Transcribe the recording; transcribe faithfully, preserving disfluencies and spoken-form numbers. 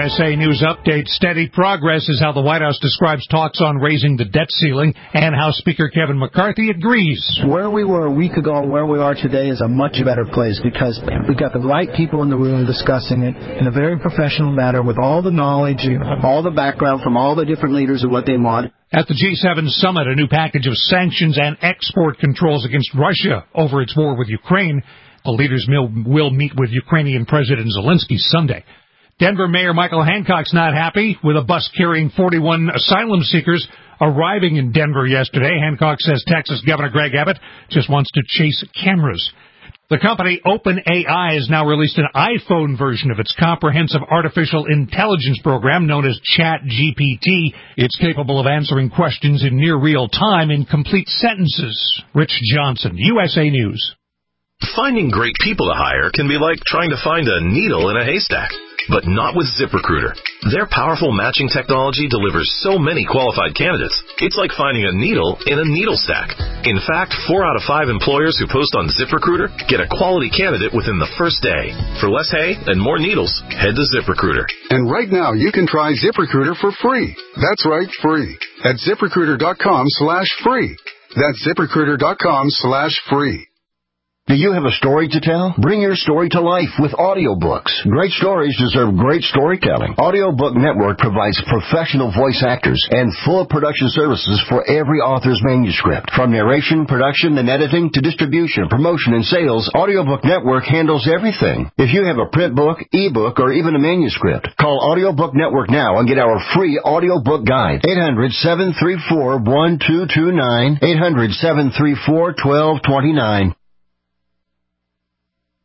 S A News Update. Steady progress is how the White House describes talks on raising the debt ceiling, and House Speaker Kevin McCarthy agrees. Where we were a week ago and where we are today is a much better place because we've got the right people in the room discussing it in a very professional manner with all the knowledge, all the background from all the different leaders of what they want. At the G seven summit, a new package of sanctions and export controls against Russia over its war with Ukraine. The leaders will meet with Ukrainian President Zelensky Sunday. Denver Mayor Michael Hancock's not happy with a bus carrying forty-one asylum seekers arriving in Denver yesterday. Hancock says Texas Governor Greg Abbott just wants to chase cameras. The company OpenAI has now released an iPhone version of its comprehensive artificial intelligence program known as ChatGPT. It's capable of answering questions in near real time in complete sentences. Rich Johnson, U S A News. Finding great people to hire can be like trying to find a needle in a haystack, but not with ZipRecruiter. Their powerful matching technology delivers so many qualified candidates, it's like finding a needle in a needle stack. In fact, four out of five employers who post on ZipRecruiter get a quality candidate within the first day. For less hay and more needles, head to ZipRecruiter. And right now, you can try ZipRecruiter for free. That's right, free. At ZipRecruiter.com slash free. That's ZipRecruiter.com slash free. Do you have a story to tell? Bring your story to life with audiobooks. Great stories deserve great storytelling. Audiobook Network provides professional voice actors and full production services for every author's manuscript. From narration, production, and editing to distribution, promotion, and sales, Audiobook Network handles everything. If you have a print book, ebook, or even a manuscript, call Audiobook Network now and get our free audiobook guide. eight hundred, seven three four, one two two nine, eight hundred, seven three four, one two two nine.